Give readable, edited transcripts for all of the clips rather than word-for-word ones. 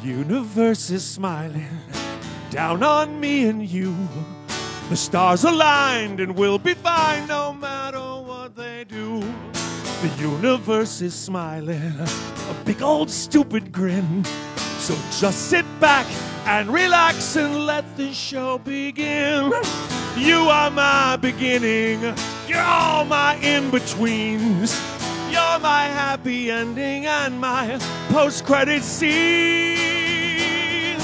universe is smiling down on me and you. The stars aligned and we'll be fine no matter what they do. The universe is smiling, a big old stupid grin. So just sit back and relax and let the show begin. You are my beginning, you're all my in-betweens. You're my happy ending and my post-credit scene.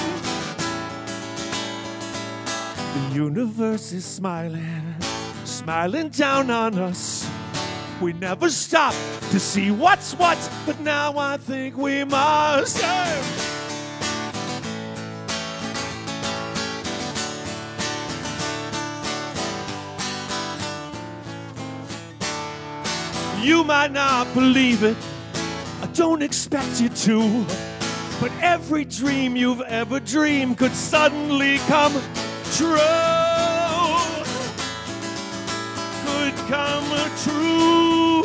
The universe is smiling, smiling down on us. We never stop to see what's what, but now I think we must. You might not believe it, I don't expect you to, but every dream you've ever dreamed could suddenly come true. Could come true.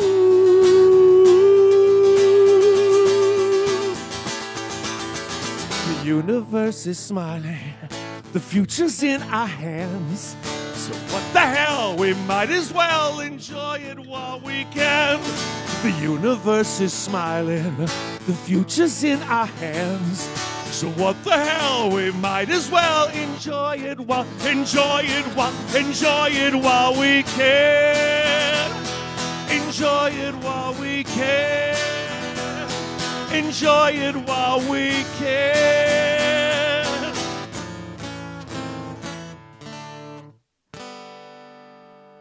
The universe is smiling, the future's in our hands. So what the hell, we might as well enjoy it while we can. The universe is smiling, the future's in our hands. So what the hell, we might as well enjoy it while we can. Enjoy it while we can. Enjoy it while we can.